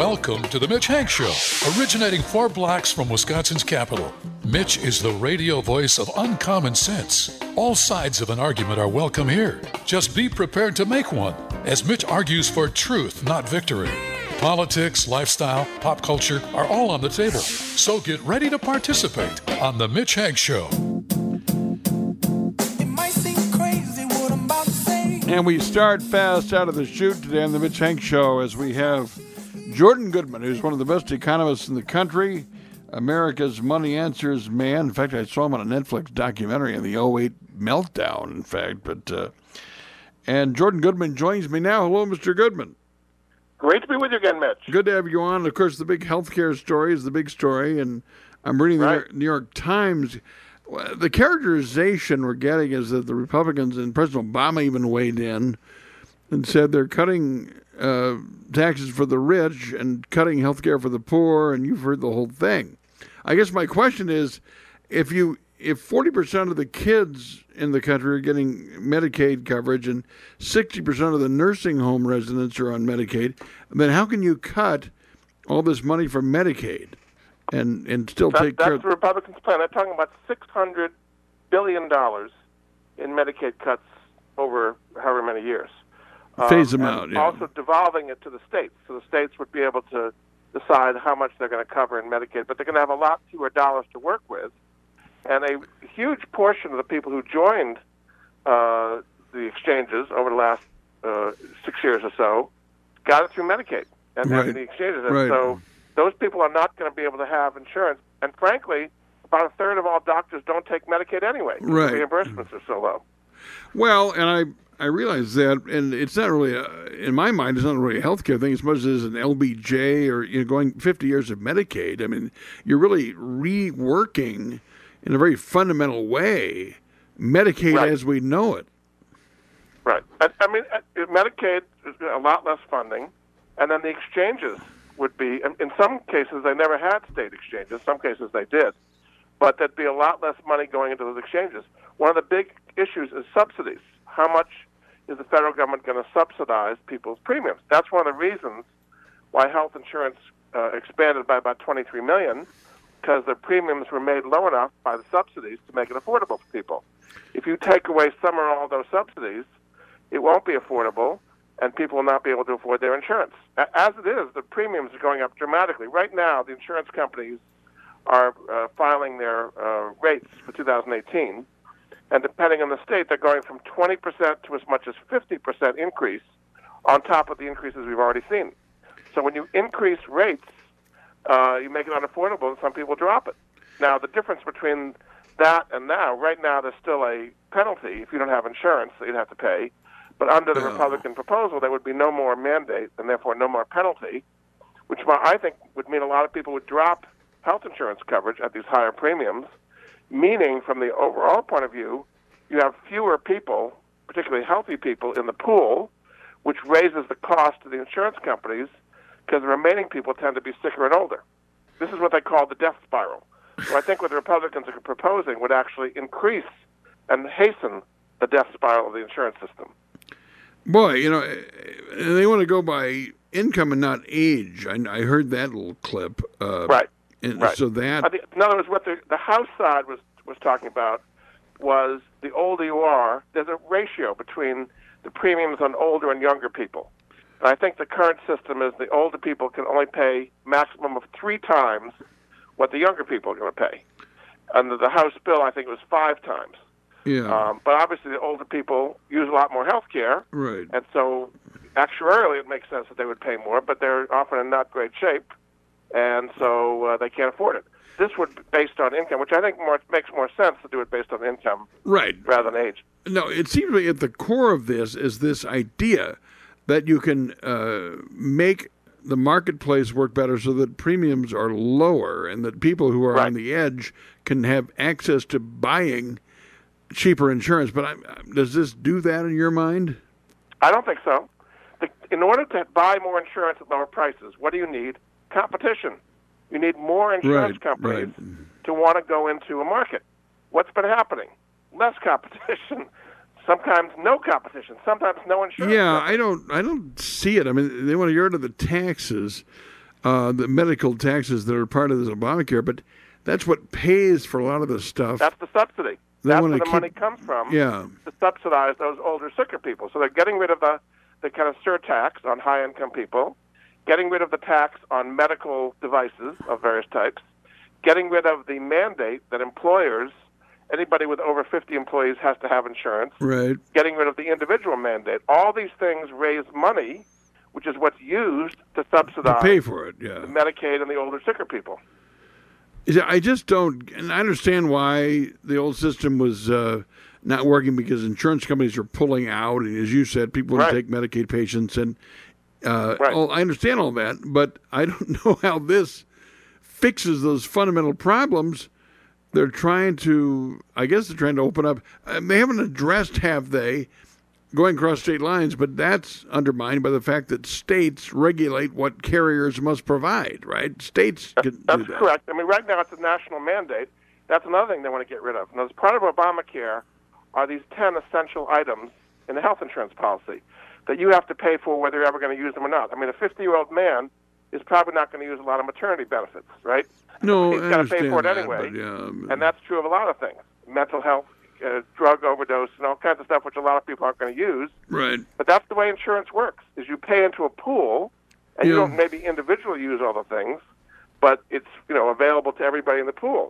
Welcome to the Mitch Hank Show, originating 4 blocks from Wisconsin's capital. Mitch is the radio voice of uncommon sense. All sides of an argument are welcome here. Just be prepared to make one, as Mitch argues for truth, not victory. Politics, lifestyle, pop culture are all on the table. So get ready to participate on the Mitch Hank Show. And we start fast out of the chute today on the Mitch Hank Show as we have Jordan Goodman, who's one of the best economists in the country, America's Money Answers man. In fact, I saw him on a Netflix documentary on the '08 meltdown, in fact. And Jordan Goodman joins me now. Hello, Mr. Goodman. Great to be with you again, Mitch. Good to have you on. Of course, the big healthcare story is the big story, and I'm reading the New York Times. The characterization we're getting is that the Republicans and President Obama even weighed in and said they're cutting taxes for the rich and cutting health care for the poor, and you've heard the whole thing. I guess my question is, if 40% of the kids in the country are getting Medicaid coverage and 60% of the nursing home residents are on Medicaid, then how can you cut all this money from Medicaid and still take care of... That's the Republicans' plan. They're talking about $600 billion in Medicaid cuts over however many years. Phase them out, yeah. Also devolving it to the states. So the states would be able to decide how much they're going to cover in Medicaid, but they're going to have a lot fewer dollars to work with. And a huge portion of the people who joined the exchanges over the last 6 years or so got it through Medicaid and the exchanges. And so those people are not going to be able to have insurance. And frankly, about a third of all doctors don't take Medicaid anyway. Right. The reimbursements are so low. Well, and I realize that, and it's not really, in my mind, it's not really a healthcare thing as much as it is an LBJ or going 50 years of Medicaid. I mean, you're really reworking in a very fundamental way Medicaid as we know it. Right. I mean, Medicaid is a lot less funding, and then the exchanges would be, in some cases they never had state exchanges, some cases they did, but there'd be a lot less money going into those exchanges. One of the big issues is subsidies. How much is the federal government going to subsidize people's premiums? That's one of the reasons why health insurance expanded by about 23 million, because the premiums were made low enough by the subsidies to make it affordable for people. If you take away some or all of those subsidies, it won't be affordable, and people will not be able to afford their insurance. As it is, the premiums are going up dramatically. Right now, the insurance companies are filing their rates for 2018, and depending on the state, they're going from 20% to as much as 50% increase on top of the increases we've already seen. So when you increase rates, you make it unaffordable, and some people drop it. Now, the difference between that and now, right now there's still a penalty if you don't have insurance that you'd have to pay. But under the Republican proposal, there would be no more mandate and therefore no more penalty, which I think would mean a lot of people would drop health insurance coverage at these higher premiums, meaning from the overall point of view, you have fewer people, particularly healthy people, in the pool, which raises the cost to the insurance companies because the remaining people tend to be sicker and older. This is what they call the death spiral. So I think what the Republicans are proposing would actually increase and hasten the death spiral of the insurance system. Boy, they want to go by income and not age. I heard that little clip. Right. So that... In other words, what the House side was talking about was the older you are, there's a ratio between the premiums on older and younger people. And I think the current system is the older people can only pay maximum of 3 times what the younger people are going to pay. Under the House bill, I think it was 5 times. Yeah. But obviously the older people use a lot more health care. Right. And so actuarially it makes sense that they would pay more, but they're often in not great shape, and so they can't afford it. This would be based on income, which I think makes more sense to do it based on income rather than age. No, it seems to me at the core of this is this idea that you can make the marketplace work better so that premiums are lower and that people who are on the edge can have access to buying cheaper insurance. But does this do that in your mind? I don't think so. In order to buy more insurance at lower prices, what do you need? Competition. You need more insurance companies to want to go into a market. What's been happening? Less competition. Sometimes no competition. Sometimes no insurance. Yeah, company. I don't see it. I mean, they want to get rid of the taxes. the medical taxes that are part of this Obamacare, but that's what pays for a lot of this stuff. That's the subsidy. That's where the money comes from to subsidize those older, sicker people. So they're getting rid of the kind of surtax on high-income people, getting rid of the tax on medical devices of various types, getting rid of the mandate that employers, anybody with over 50 employees has to have insurance, getting rid of the individual mandate. All these things raise money, which is what's used to subsidize pay for it, the Medicaid and the older, sicker people. I just don't, and I understand why the old system was not working because insurance companies are pulling out, and as you said, people want to take Medicaid patients, and I understand all that, but I don't know how this fixes those fundamental problems. They're trying to open up. They haven't addressed, have they, going across state lines, but that's undermined by the fact that states regulate what carriers must provide, right? States can do that. That's correct. I mean, right now it's a national mandate. That's another thing they want to get rid of. And as part of Obamacare are these 10 essential items in the health insurance policy that you have to pay for whether you're ever going to use them or not. I mean, a 50-year-old man is probably not going to use a lot of maternity benefits, right? No, he's got to pay for it anyway. And that's true of a lot of things. Mental health, drug overdose, and all kinds of stuff which a lot of people aren't going to use. Right. But that's the way insurance works, is you pay into a pool, and you don't maybe individually use all the things, but it's available to everybody in the pool.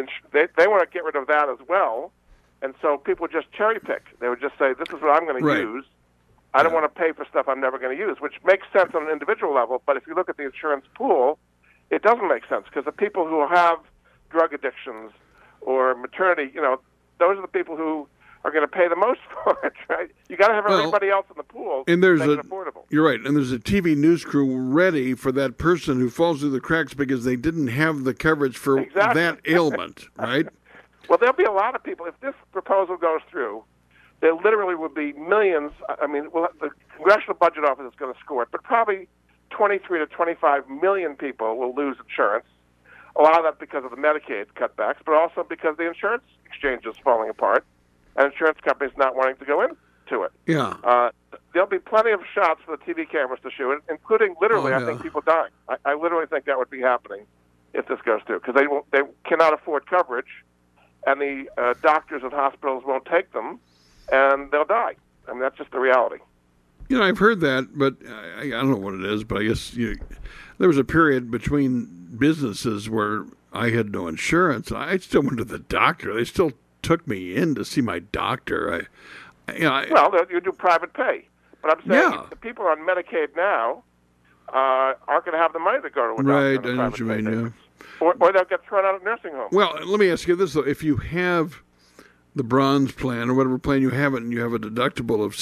They want to get rid of that as well, and so people just cherry pick. They would just say, this is what I'm going to use. I don't want to pay for stuff I'm never going to use, which makes sense on an individual level, but if you look at the insurance pool, it doesn't make sense, because the people who have drug addictions or maternity, those are the people who are going to pay the most for it, right? You got to have everybody else in the pool and there's to make it affordable. You're right, and there's a TV news crew ready for that person who falls through the cracks because they didn't have the coverage for that ailment, right? Well, there'll be a lot of people. If this proposal goes through, there literally will be millions. I mean, the Congressional Budget Office is going to score it, but probably 23 to 25 million people will lose insurance. A lot of that because of the Medicaid cutbacks, but also because the insurance exchange is falling apart and insurance companies not wanting to go into it. Yeah. There'll be plenty of shots for the TV cameras to shoot it, including literally, I think, people dying. I literally think that would be happening if this goes through, because they cannot afford coverage, and the doctors and hospitals won't take them, and they'll die. I mean, that's just the reality. I've heard that, but I don't know what it is, but I guess there was a period between businesses where I had no insurance. I still went to the doctor. They still took me in to see my doctor. Well, you do private pay. But I'm saying the people on Medicaid now aren't going to have the money to go to a doctor. Right, I know what you mean, Or they'll get thrown out of nursing homes. Well, let me ask you this, though. If you have the bronze plan or whatever plan you have, and you have a deductible of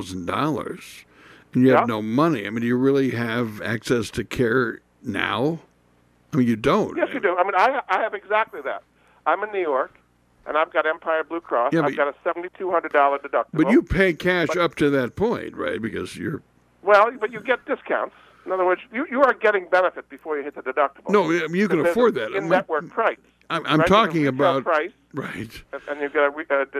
$6,000 and you have no money, I mean, do you really have access to care now? I mean, you don't. Yes, you do. I mean, I have exactly that. I'm in New York, and I've got Empire Blue Cross. I've got a $7,200 deductible. But you pay cash up to that point, right? Because you're... Well, but you get discounts. In other words, you are getting benefit before you hit the deductible. No, you can afford that. In-network price. I'm talking about... price. Right. And you've got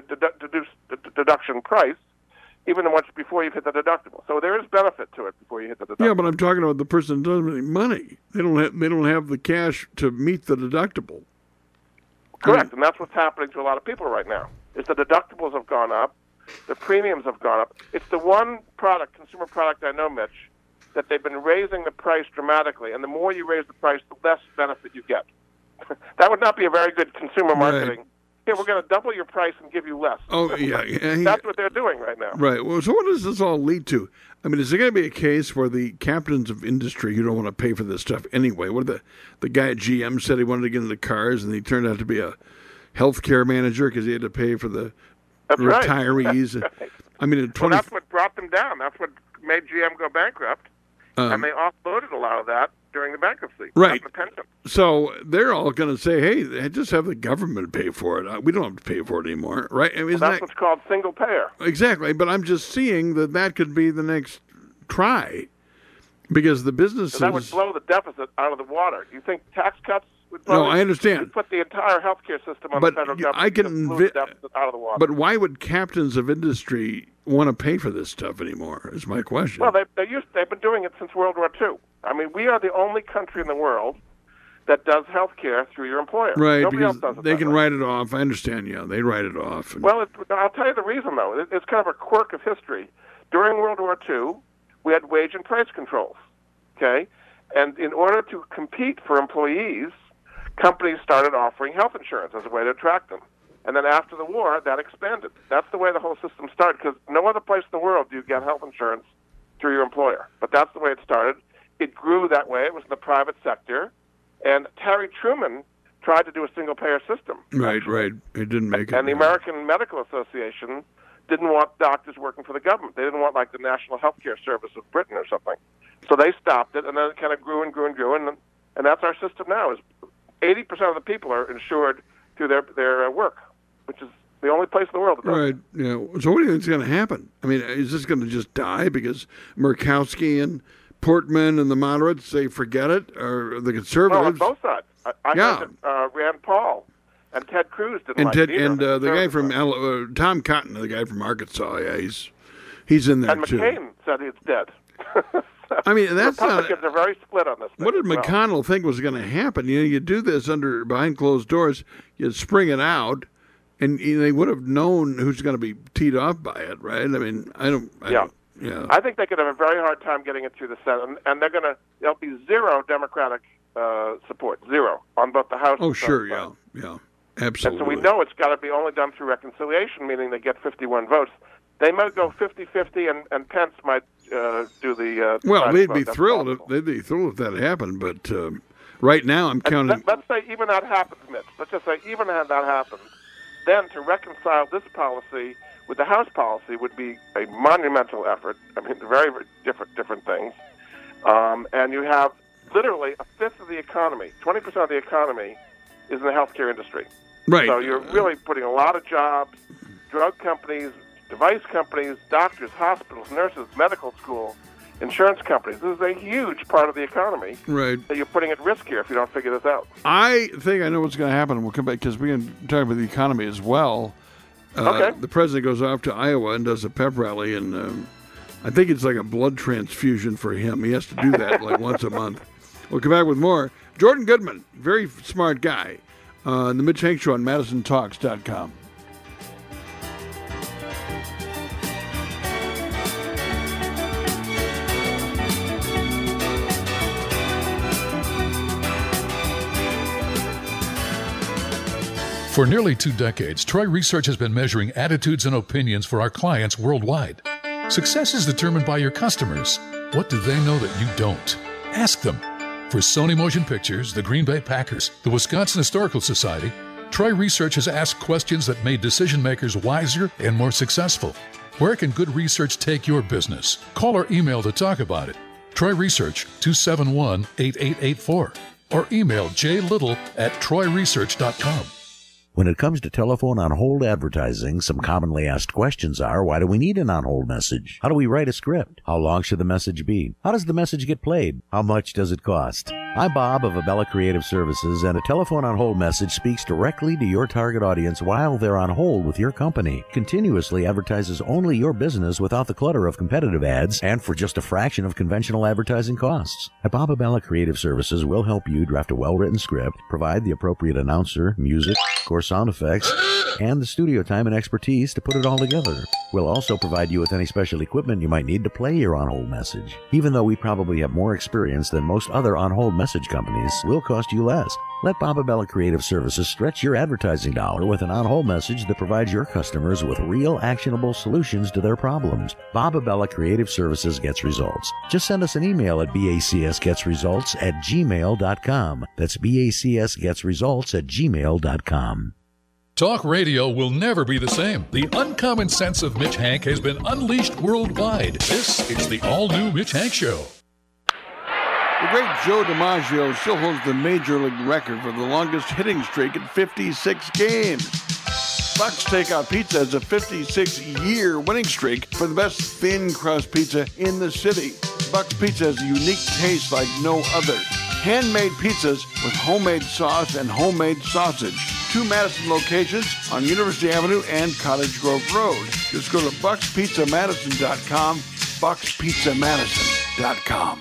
a deduction price, even once before you've hit the deductible. So there is benefit to it before you hit the deductible. Yeah, but I'm talking about the person who doesn't have any money. They don't have the cash to meet the deductible. Correct, and that's what's happening to a lot of people right now. Is the deductibles have gone up, the premiums have gone up. It's the one consumer product I know, Mitch, that they've been raising the price dramatically, and the more you raise the price, the less benefit you get. That would not be a very good consumer marketing. Right. Here, we're going to double your price and give you less. Oh, yeah. That's what they're doing right now. Right. Well, so what does this all lead to? I mean, is there going to be a case where the captains of industry who don't want to pay for this stuff anyway, what the guy at GM said he wanted to get into cars, and he turned out to be a healthcare manager because he had to pay for the retirees. Right. I mean, that's what brought them down. That's what made GM go bankrupt, and they offloaded a lot of that during the bankruptcy. Right. The pension. So they're all going to say, hey, just have the government pay for it. We don't have to pay for it anymore, right? I mean, that's what's called single payer. Exactly, but I'm just seeing that could be the next try, because the businesses... So that would blow the deficit out of the water. You think tax cuts No, I understand. We put the entire healthcare system on the federal government. I can blew the deficit out of the water. But why would captains of industry want to pay for this stuff anymore? Is my question. Well, they've been doing it since World War II. I mean, we are the only country in the world that does health care through your employer. Right, Nobody because else does it they can way. write it off. I understand, yeah. They write it off. Well, I'll tell you the reason, though. It's kind of a quirk of history. During World War II, we had wage and price controls, okay? And in order to compete for employees, companies started offering health insurance as a way to attract them. And then after the war, that expanded. That's the way the whole system started, because no other place in the world do you get health insurance through your employer. But that's the way it started. It grew that way. It was in the private sector. And Harry Truman tried to do a single-payer system. Right. It didn't make it. And the American Medical Association didn't want doctors working for the government. They didn't want, like, the National Healthcare Service of Britain or something. So they stopped it, and then it kind of grew and grew and grew. And that's our system now. Is 80% of the people are insured through their work, which is the only place in the world that does. Right. Yeah. So what do you think is going to happen? I mean, is this going to just die because Murkowski and Portman and the moderates say forget it, or the conservatives? Well, on both sides. I heard that Rand Paul and Ted Cruz didn't like it either. And the guy from Tom Cotton, the guy from Arkansas, he's in there too. And McCain said it's dead. I mean, that's Republicans are very split on this thing. What did McConnell think was going to happen? You do this behind closed doors, you spring it out, and they would have known who's going to be teed off by it, right? I mean, I don't. I think they could have a very hard time getting it through the Senate, and there'll be zero Democratic support, zero on both the House. Oh, and sure, Senate. yeah, absolutely. And so we know it's got to be only done through reconciliation, meaning they get 51 votes. They might go 50-50, and Pence might do the. Well, they'd be thrilled. They'd be thrilled if that happened, but right now I'm counting. Let's say even that happens, Mitch. Let's just say even that happens, then to reconcile this policy with the House policy would be a monumental effort. I mean, very, very different things. And you have literally a fifth of the economy, 20% of the economy, is in the healthcare industry. Right. So you're really putting a lot of jobs, drug companies, device companies, doctors, hospitals, nurses, medical schools, insurance companies. This is a huge part of the economy that you're putting at risk here if you don't figure this out. I think I know what's going to happen. We'll come back because we're going to talk about the economy as well. Okay. The president goes off to Iowa and does a pep rally, and I think it's like a blood transfusion for him. He has to do that like once a month. We'll come back with more. Jordan Goodman, very smart guy, the Mitch Hank Show on MadisonTalks.com. For nearly 2 decades, Troy Research has been measuring attitudes and opinions for our clients worldwide. Success is determined by your customers. What do they know that you don't? Ask them. For Sony Motion Pictures, the Green Bay Packers, the Wisconsin Historical Society, Troy Research has asked questions that made decision makers wiser and more successful. Where can good research take your business? Call or email to talk about it. Troy Research, 271-8884. Or email jlittle@troyresearch.com. When it comes to telephone on-hold advertising, some commonly asked questions are, why do we need an on-hold message? How do we write a script? How long should the message be? How does the message get played? How much does it cost? I'm Bob of Abella Creative Services, and a telephone on-hold message speaks directly to your target audience while they're on hold with your company. Continuously advertises only your business without the clutter of competitive ads and for just a fraction of conventional advertising costs. At Bob Abella Creative Services, we'll help you draft a well-written script, provide the appropriate announcer, music, of course, sound effects, and the studio time and expertise to put it all together. We'll also provide you with any special equipment you might need to play your on-hold message. Even though we probably have more experience than most other on-hold message companies, we'll cost you less. Let Bob Abella Creative Services stretch your advertising dollar with an on-hold message that provides your customers with real actionable solutions to their problems. Bob Abella Creative Services gets results. Just send us an email at bacsgetsresults@gmail.com. That's bacsgetsresults@gmail.com. Talk radio will never be the same. The uncommon sense of Mitch Hank has been unleashed worldwide. This is the all-new Mitch Hank Show. The great Joe DiMaggio still holds the Major League record for the longest hitting streak at 56 games. Buck's Takeout Pizza has a 56-year winning streak for the best thin crust pizza in the city. Buck's Pizza has a unique taste like no other. handmade pizzas with homemade sauce and homemade sausage. 2 Madison locations on University Avenue and Cottage Grove Road. Just go to BucksPizzaMadison.com, BucksPizzaMadison.com.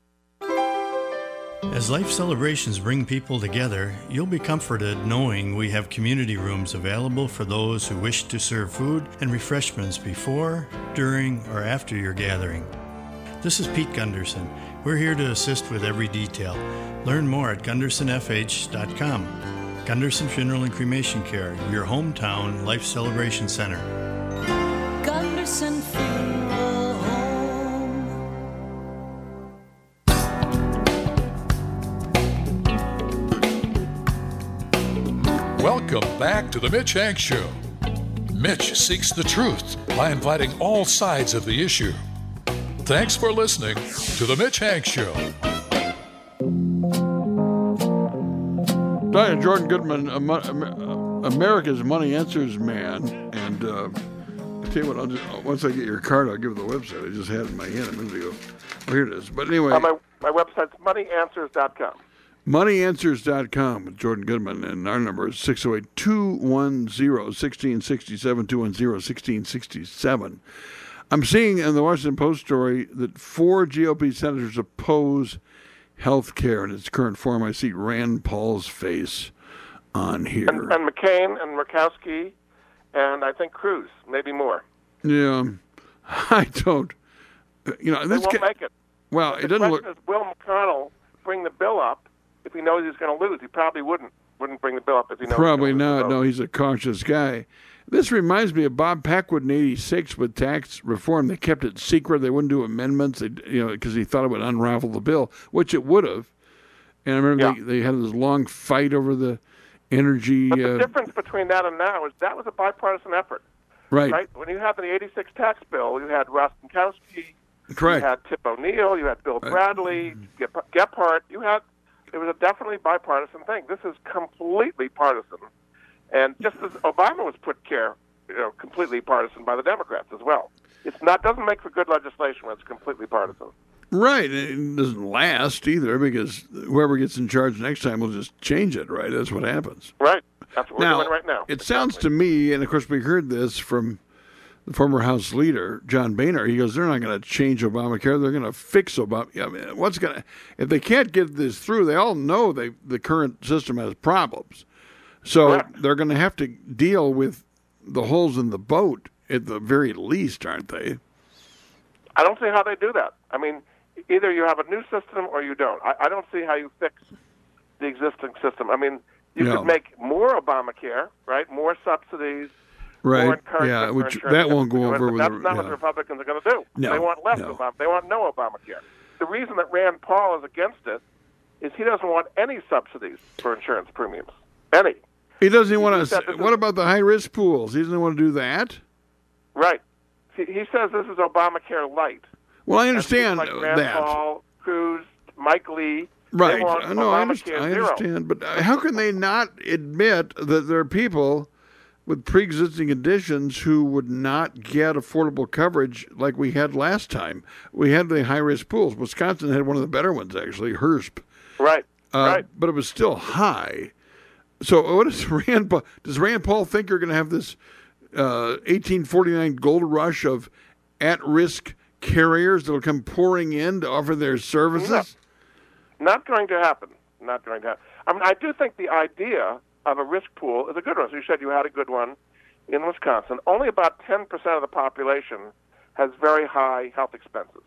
As life celebrations bring people together, you'll be comforted knowing we have community rooms available for those who wish to serve food and refreshments before, during, or after your gathering. This is Pete Gunderson. We're here to assist with every detail. Learn more at GundersonFH.com. Gunderson Funeral and Cremation Care, your hometown life celebration center. Gunderson Funeral Home. Welcome back to the Mitch Hanks Show. Mitch seeks the truth by inviting all sides of the issue. Thanks for listening to the Mitch Hanks Show. Dr. Jordan Goodman, America's Money Answers man, and I'll tell you what, once I get your card, I'll give you the website. I just had it in my hand a minute ago. Oh, here it is. But anyway. My website's moneyanswers.com. Moneyanswers.com with Jordan Goodman, and our number is 608-210-1667, 210-1667. I'm seeing in the Washington Post story that 4 GOP senators oppose health care in its current form. I see Rand Paul's face on here. And McCain and Murkowski and I think Cruz, maybe more. Yeah. I don't. You know, they won't make it. Well, it doesn't look. Is, will McConnell bring the bill up if he knows he's going to lose? He probably wouldn't bring the bill up if he knows. Probably not. No, he's a cautious guy. This reminds me of Bob Packwood in '86 with tax reform. They kept it secret. They wouldn't do amendments, because he thought it would unravel the bill, which it would have. And I remember they had this long fight over the energy. But the difference between that and now is that was a bipartisan effort. Right. When you had the '86 tax bill, you had Rostenkowski, correct. You had Tip O'Neill, you had Bill Bradley, Gephardt. It was a definitely bipartisan thing. This is completely partisan. And just as Obama was put completely partisan by the Democrats as well. Doesn't make for good legislation when it's completely partisan. Right. It doesn't last either because whoever gets in charge next time will just change it, right? That's what happens. Right. That's what we're doing right now. It sounds to me, and of course we heard this from the former House leader, John Boehner, he goes, they're not going to change Obamacare. They're going to fix Obamacare. I mean, if they can't get this through, they all know the current system has problems. So they're going to have to deal with the holes in the boat at the very least, aren't they? I don't see how they do that. I mean, either you have a new system or you don't. I don't see how you fix the existing system. I mean, you could make more Obamacare, right? More subsidies, more encouragement for insurance. That won't go over with. That's not what the Republicans are going to do. No, they want less Obamacare. They want no Obamacare. The reason that Rand Paul is against it is he doesn't want any subsidies for insurance premiums. Any. He doesn't want to. What about the high-risk pools? He doesn't want to do that? Right. He says this is Obamacare light. Well, I understand like Rand Paul, Cruz, Mike Lee. Right. No, I understand. But how can they not admit that there are people with pre-existing conditions who would not get affordable coverage like we had last time? We had the high-risk pools. Wisconsin had one of the better ones, actually, HRSP. Right. Right. But it was still high. So what is Rand Paul? Does Rand Paul think you're going to have this 1849 gold rush of at-risk carriers that will come pouring in to offer their services? Not going to happen. Not going to happen. I mean, I do think the idea of a risk pool is a good one. So you said you had a good one in Wisconsin. Only about 10% of the population has very high health expenses,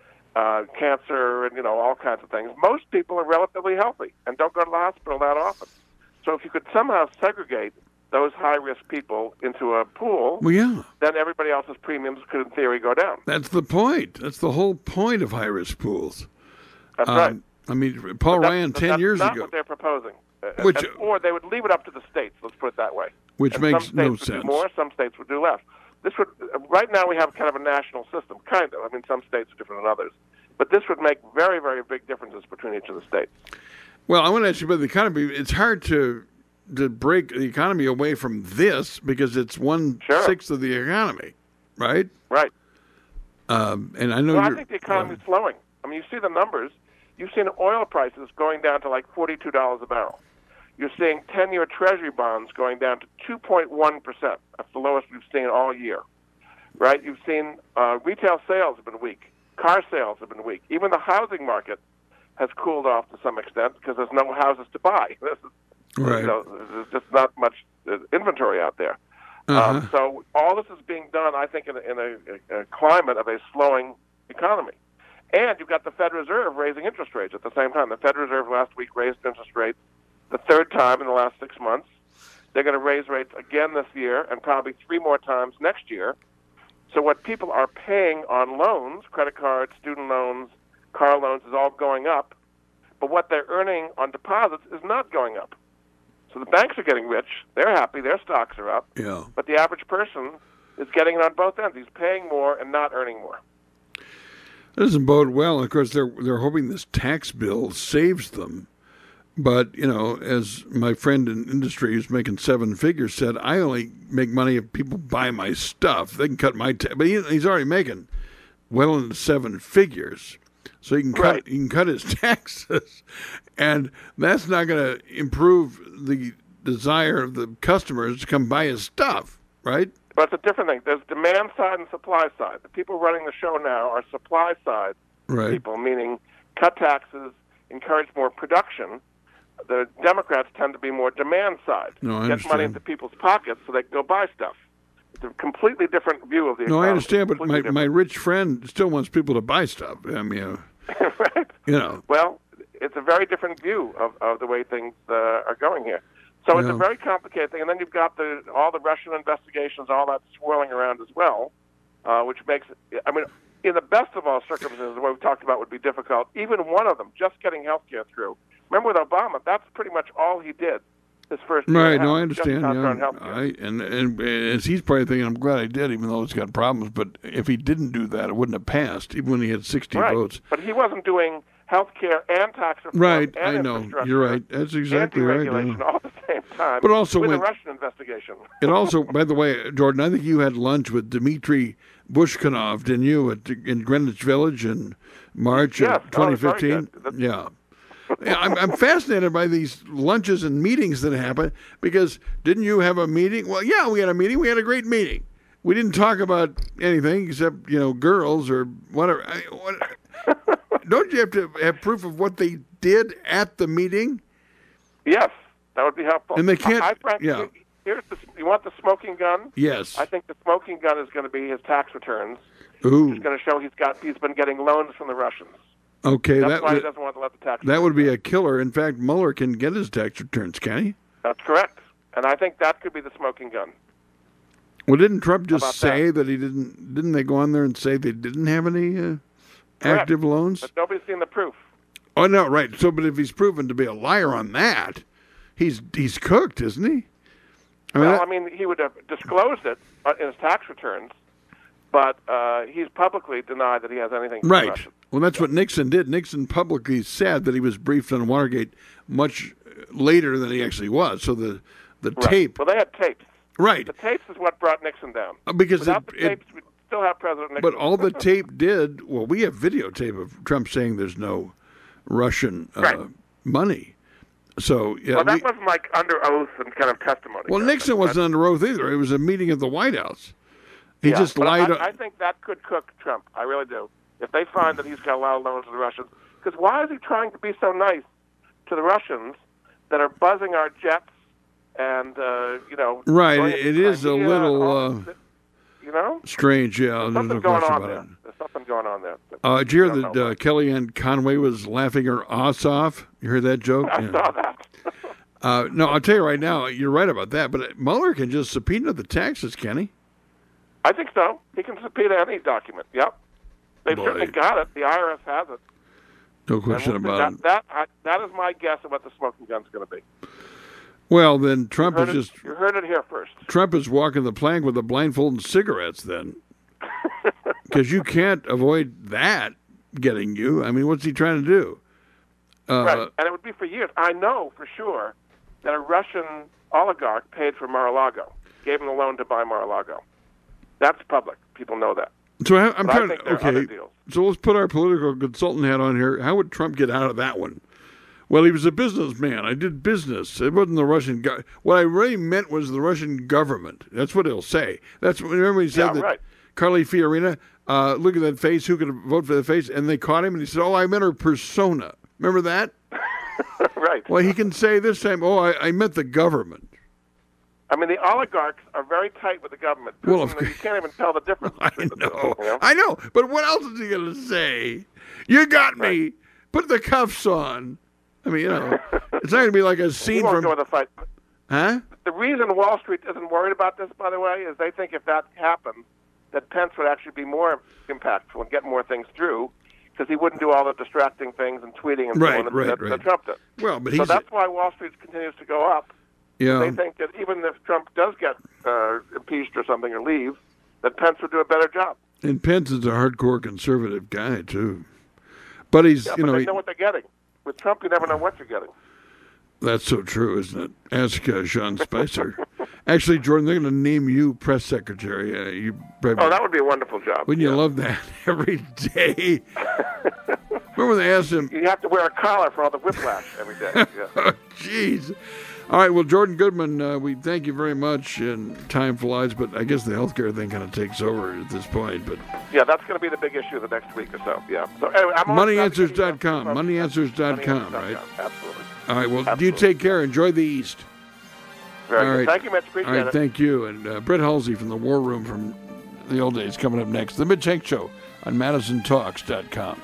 cancer and, all kinds of things. Most people are relatively healthy and don't go to the hospital that often. So if you could somehow segregate those high-risk people into a pool, then everybody else's premiums could, in theory, go down. That's the point. That's the whole point of high-risk pools. That's right. I mean, Paul Ryan 10 years ago. That's not what they're proposing. Or they would leave it up to the states, let's put it that way. Which makes no sense. Some states would do more, some states would do less. Right now we have kind of a national system, kind of. I mean, some states are different than others. But this would make very, very big differences between each of the states. Well, I want to ask you about the economy. It's hard to break the economy away from this because it's 1/6 of the economy, right? Right. And I know I think the economy is slowing. I mean, you see the numbers. You've seen oil prices going down to like $42 a barrel. You're seeing 10-year Treasury bonds going down to 2.1%. That's the lowest we've seen all year, right? You've seen retail sales have been weak. Car sales have been weak. Even the housing market has cooled off to some extent because there's no houses to buy. Right. There's just not much inventory out there. So all this is being done, I think, in a climate of a slowing economy. And you've got the Fed Reserve raising interest rates at the same time. The Fed Reserve last week raised interest rates the third time in the last 6 months. They're going to raise rates again this year and probably 3 more times next year. So what people are paying on loans, credit cards, student loans, car loans, is all going up. But what they're earning on deposits is not going up. So the banks are getting rich. They're happy. Their stocks are up. Yeah. But the average person is getting it on both ends. He's paying more and not earning more. That doesn't bode well. Of course, they're hoping this tax bill saves them. But, you know, as my friend in industry who's making 7 figures said, I only make money if people buy my stuff. They can cut my but he's already making well into 7 figures. So he can cut his taxes. And that's not going to improve the desire of the customers to come buy his stuff, right? But it's a different thing. There's demand side and supply side. The people running the show now are supply side people, meaning cut taxes, encourage more production. The Democrats tend to be more demand side. No, I get understand. money into people's pockets so they can go buy stuff. It's a completely different view of the economy. No, I understand, but my rich friend still wants people to buy stuff. I mean, right. You know. Well, it's a very different view of the way things are going here. So it's a very complicated thing. And then you've got all the Russian investigations, all that swirling around as well, which makes it, I mean, in the best of all circumstances, what we've talked about would be difficult. Even one of them, just getting health care through. Remember with Obama, that's pretty much all he did his first year. Right, no, I understand. Yeah. And as he's probably thinking, I'm glad I did, even though it's got problems. But if he didn't do that, it wouldn't have passed, even when he had 60 votes. But he wasn't doing health care and tax reform. Right, and I know. You're right. That's exactly right. Regulation all at the same time. But also with a Russian investigation. It also, by the way, Jordan, I think you had lunch with Dmitry Bushkinov, didn't you, in Greenwich Village in March of 2015? Yeah. I'm fascinated by these lunches and meetings that happen because didn't you have a meeting? Well, yeah, we had a meeting. We had a great meeting. We didn't talk about anything except, girls or whatever. Don't you have to have proof of what they did at the meeting? Yes, that would be helpful. And they can't. You want the smoking gun? Yes. I think the smoking gun is going to be his tax returns. Ooh. It's going to show he's been getting loans from the Russians. Okay, that's why he doesn't want to let the tax. That would be a killer. In fact, Mueller can get his tax returns, can he? That's correct, and I think that could be the smoking gun. Well, didn't Trump just say that he didn't? Didn't they go on there and say they didn't have any active loans? But nobody's seen the proof. Oh no, right. So, but if he's proven to be a liar on that, he's cooked, isn't he? I mean, he would have disclosed it in his tax returns, but he's publicly denied that he has anything to do with Russia. Well, that's what Nixon did. Nixon publicly said that he was briefed on Watergate much later than he actually was. So the tape. Well, they had tapes. Right. The tapes is what brought Nixon down. Because without the tapes, we still have President Nixon. But all the tape did. Well, we have videotape of Trump saying there's no Russian money. So yeah. Well, that wasn't like under oath and kind of testimony. Well, Nixon wasn't under oath either. It was a meeting at the White House. He just lied. I think that could cook Trump. I really do. If they find that he's got a lot of loans to the Russians. Because why is he trying to be so nice to the Russians that are buzzing our jets and, Right, it is a little, strange, yeah. There's something going on there. There's something going on there. Did you hear that Kellyanne Conway was laughing her ass off? You heard that joke? I saw that. No, I'll tell you right now, you're right about that, but Mueller can just subpoena the taxes, can he? I think so. He can subpoena any document, yep. They've certainly got it. The IRS has it. No question about it. That is my guess of what the smoking gun's going to be. Well, then Trump is just... You heard it here first. Trump is walking the plank with a blindfold and cigarettes then. Because you can't avoid that getting you. I mean, what's he trying to do? Right, and it would be for years. I know for sure that a Russian oligarch paid for Mar-a-Lago, gave him the loan to buy Mar-a-Lago. That's public. People know that. So I'm But trying I think to, there are other okay, deals. so let's put our political consultant hat on here. How would Trump get out of that one? Well, he was a businessman. I did business. It wasn't the Russian what I really meant was the Russian government. That's what he'll say. That's remember he said that right. Carly Fiorina, look at that face. Who could vote for the face? And they caught him, and he said, "Oh, I meant her persona." Remember that? Right. Well, he can say this time, "Oh, I meant the government." I mean, the oligarchs are very tight with the government. Well, You can't even tell the difference. I between the two, know. you know? I know. But what else is he going to say? You got me. Right. Put the cuffs on. I mean, it's not going to be like a He scene won't from. go in the fight. Huh? The reason Wall Street isn't worried about this, by the way, is they think if that happened, that Pence would actually be more impactful and get more things through, because he wouldn't do all the distracting things and tweeting and so on that Trump did. Well, but So that's why Wall Street continues to go up. Yeah. They think that even if Trump does get impeached or something or leave, that Pence would do a better job. And Pence is a hardcore conservative guy too. But he's, Yeah, you but know, they know what they're getting. With Trump, you never know what you're getting. that's so true, isn't it? Ask Sean Spicer. Actually, Jordan, they're going to name you press secretary. Oh, that would be a wonderful job. Wouldn't you love that every day? Remember they asked him, You have to wear a collar for all the whiplash every day. Yeah. oh, jeez. All right, well, Jordan Goodman, we thank you very much, and time flies, but I guess the healthcare thing kind of takes over at this point. But Yeah, that's going to be the big issue the next week or so. Yeah. So anyway, I'm MoneyAnswers.com, MoneyAnswers.com, right? Absolutely. All right, well, Absolutely. you take care. Enjoy the East. Very All good. right. Thank you, Mitch. Appreciate All right, it. thank you. And Brett Halsey from the War Room from the old days coming up next. The Mitch Hank Show on MadisonTalks.com.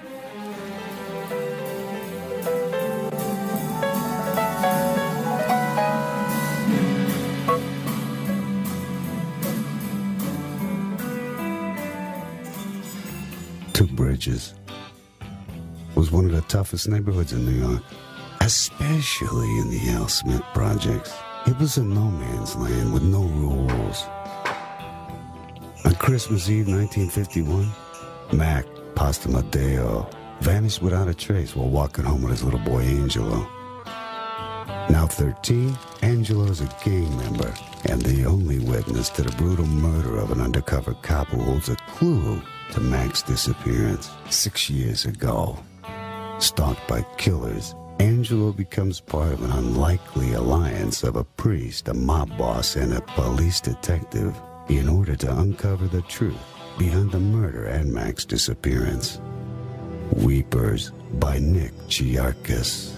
Two Bridges was one of the toughest neighborhoods in New York, especially in the Al Smith projects. It was a no man's land with no rules. On Christmas Eve 1951, Mac Postamadeo vanished without a trace while walking home with his little boy Angelo. Now 13, Angelo is a gang member and the only witness to the brutal murder of an undercover cop who holds a clue to Mac's disappearance 6 years ago. Stalked by killers, Angelo becomes part of an unlikely alliance of a priest, a mob boss, and a police detective in order to uncover the truth behind the murder and Mac's disappearance. Weepers by Nick Chiarkis.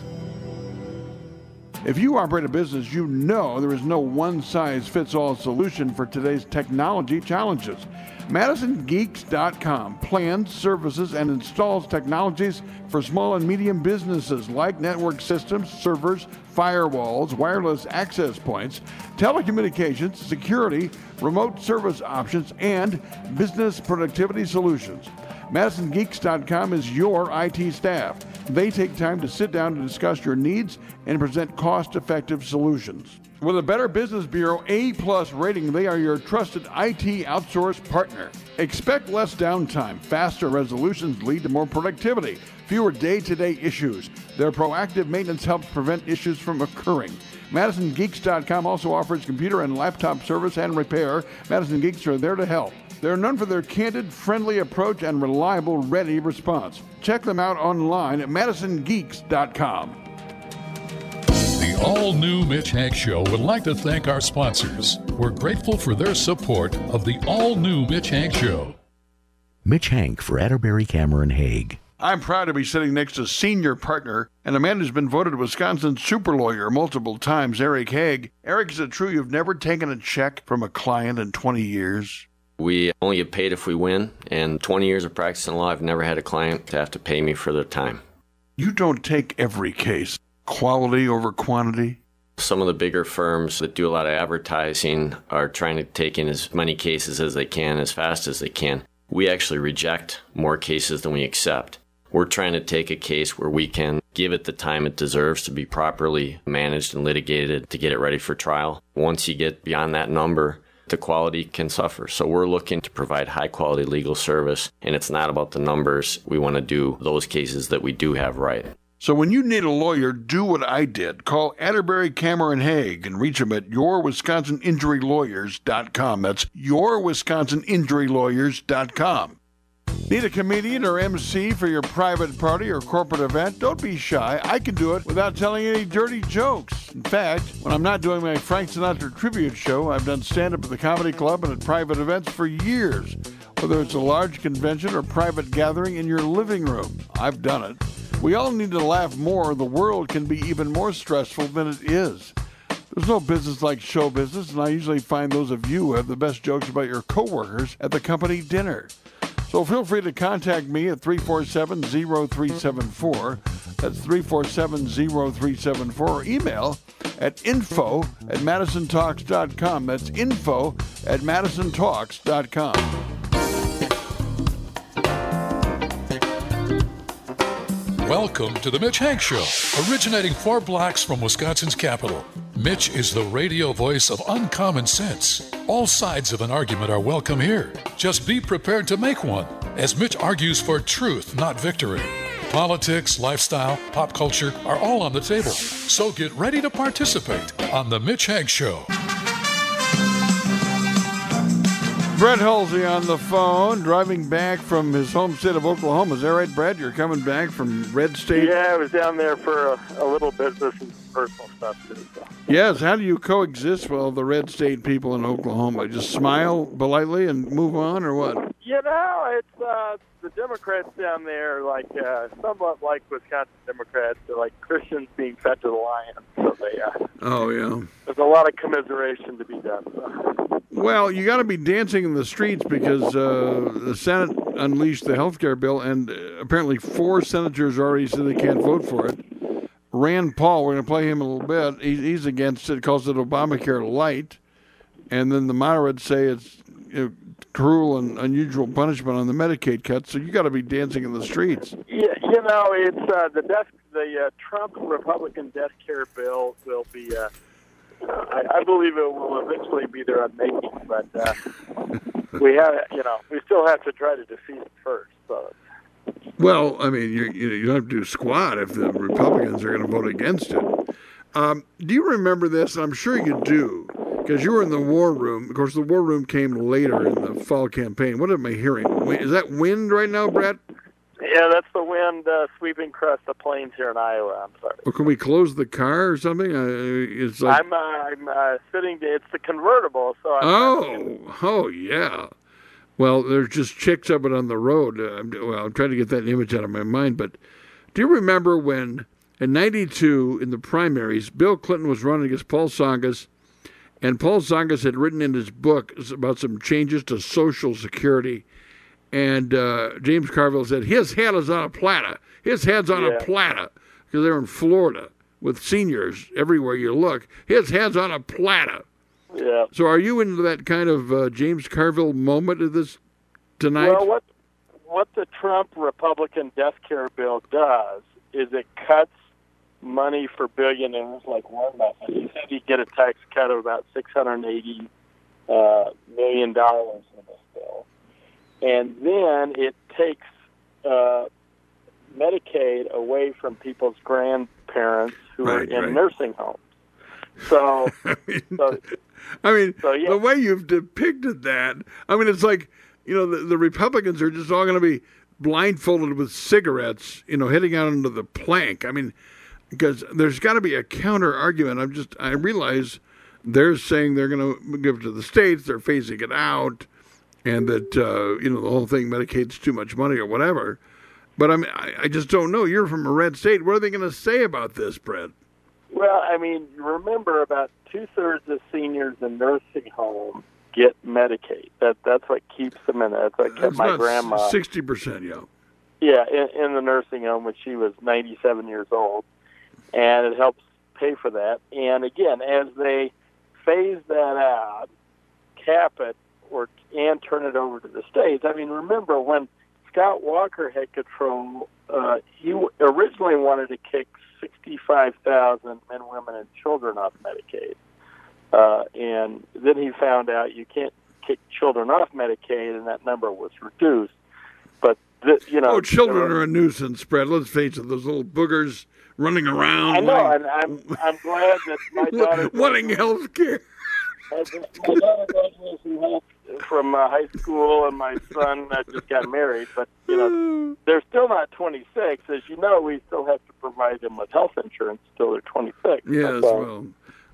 If you operate a business, you know there is no one-size-fits-all solution for today's technology challenges. MadisonGeeks.com plans, services, and installs technologies for small and medium businesses like network systems, servers, firewalls, wireless access points, telecommunications, security, remote service options, and business productivity solutions. MadisonGeeks.com is your IT staff. They take time to sit down to discuss your needs and present cost-effective solutions. With a Better Business Bureau A+ rating, they are your trusted IT outsource partner. Expect less downtime. Faster resolutions lead to more productivity, fewer day-to-day issues. Their proactive maintenance helps prevent issues from occurring. MadisonGeeks.com also offers computer and laptop service and repair. Madison Geeks are there to help. They're known for their candid, friendly approach and reliable, ready response. Check them out online at MadisonGeeks.com. The all-new Mitch Hank Show would like to thank our sponsors. We're grateful for their support of the all-new Mitch Hank Show. Mitch Hank for Atterbury, Cameron, Hague. I'm proud to be sitting next to senior partner and a man who's been voted Wisconsin's super lawyer multiple times, Eric Hague. Eric, is it true you've never taken a check from a client in 20 years? We only get paid if we win, and 20 years of practicing law, I've never had a client have to pay me for their time. You don't take every case. Quality over quantity? Some of the bigger firms that do a lot of advertising are trying to take in as many cases as they can, as fast as they can. We actually reject more cases than we accept. We're trying to take a case where we can give it the time it deserves to be properly managed and litigated to get it ready for trial. Once you get beyond that number, the quality can suffer. So we're looking to provide high-quality legal service, and it's not about the numbers. We want to do those cases that we do have right. So when you need a lawyer, do what I did. Call Atterbury, Cameron, Hague and reach them at YourWisconsinInjuryLawyers.com. That's YourWisconsinInjuryLawyers.com. Need a comedian or MC for your private party or corporate event? Don't be shy. I can do it without telling any dirty jokes. In fact, when I'm not doing my Frank Sinatra tribute show, I've done stand-up at the comedy club and at private events for years. Whether it's a large convention or private gathering in your living room, I've done it. We all need to laugh more. The world can be even more stressful than it is. There's no business like show business, and I usually find those of you who have the best jokes about your coworkers at the company dinner. So feel free to contact me at 347-0374. That's 347-0374. Or email at info@madisontalks.com. That's info@madisontalks.com. Welcome to the Mitch Hanks Show, originating 4 blocks from Wisconsin's capital. Mitch is the radio voice of uncommon sense. All sides of an argument are welcome here. Just be prepared to make one, as Mitch argues for truth, not victory. Politics, lifestyle, pop culture are all on the table. So get ready to participate on the Mitch Hanks Show. Brett Halsey on the phone, driving back from his home state of Oklahoma. Is that right, Brett? You're coming back from Red State? Yeah, I was down there for a little business and personal stuff, too. So. Yes, how do you coexist with all the Red State people in Oklahoma? Just smile politely and move on, or what? You know, it's the Democrats down there, like somewhat like Wisconsin Democrats. They're like Christians being fed to the lions. So they, oh, yeah. There's a lot of commiseration to be done. So. Well, you got to be dancing in the streets because the Senate unleashed the health care bill, and apparently 4 senators already said they can't vote for it. Rand Paul, we're going to play him a little bit. He's against it, calls it Obamacare light. And then the moderates say it's cruel and unusual punishment on the Medicaid cuts. So you got to be dancing in the streets. Yeah, you know, it's the Trump Republican death care bill will be. I believe it will eventually be their unmaking, but we still have to try to defeat it first. So. Well, I mean, you don't have to do squat if the Republicans are going to vote against it. Do you remember this? I'm sure you do, because you were in the war room. Of course, the war room came later in the fall campaign. What am I hearing? Is that wind right now, Brett? Yeah, that's the wind sweeping across the plains here in Iowa. I'm sorry. Well, can we close the car or something? It's like... I'm sitting. It's the convertible. So. Oh, yeah. Well, there's just chicks up and on the road. I'm trying to get that image out of my mind. But do you remember when, in '92, in the primaries, Bill Clinton was running against Paul Tsongas, and Paul Tsongas had written in his book about some changes to Social Security, and James Carville said, his head is on a platter. His head's on a platter, because they're in Florida with seniors everywhere you look. His head's on a platter. Yeah. So are you into that kind of James Carville moment of this tonight? Well, what the Trump Republican death care bill does is it cuts money for billionaires like Warren Buffett. He said he'd get a tax cut of about $680 million in this bill. And then it takes Medicaid away from people's grandparents who are in nursing homes. So, the way you've depicted that, it's like, the Republicans are just all going to be blindfolded with cigarettes, heading out into the plank. Because there's got to be a counter argument. I realize they're saying they're going to give it to the states, they're phasing it out, and that, the whole thing, Medicaid's too much money or whatever. But I just don't know. You're from a red state. What are they going to say about this, Brett? Well, remember about 2/3 of seniors in nursing homes get Medicaid. That's what keeps them in it. That's what kept my grandma. 60%, yeah. Yeah, in the nursing home when she was 97 years old, and it helps pay for that. And again, as they phase that out, cap it, and turn it over to the states. Remember when Scott Walker had control, he originally wanted to kick 65,000 men, women, and children off Medicaid. And then he found out you can't kick children off Medicaid, and that number was reduced. But, children are a nuisance, Brett. Let's face it, those little boogers running around. I know, and I'm glad that my daughter... wanting health care. My daughter graduated from from high school, and my son just got married. But they're still not 26. As you know, we still have to provide them with health insurance till they're 26. Yes, well,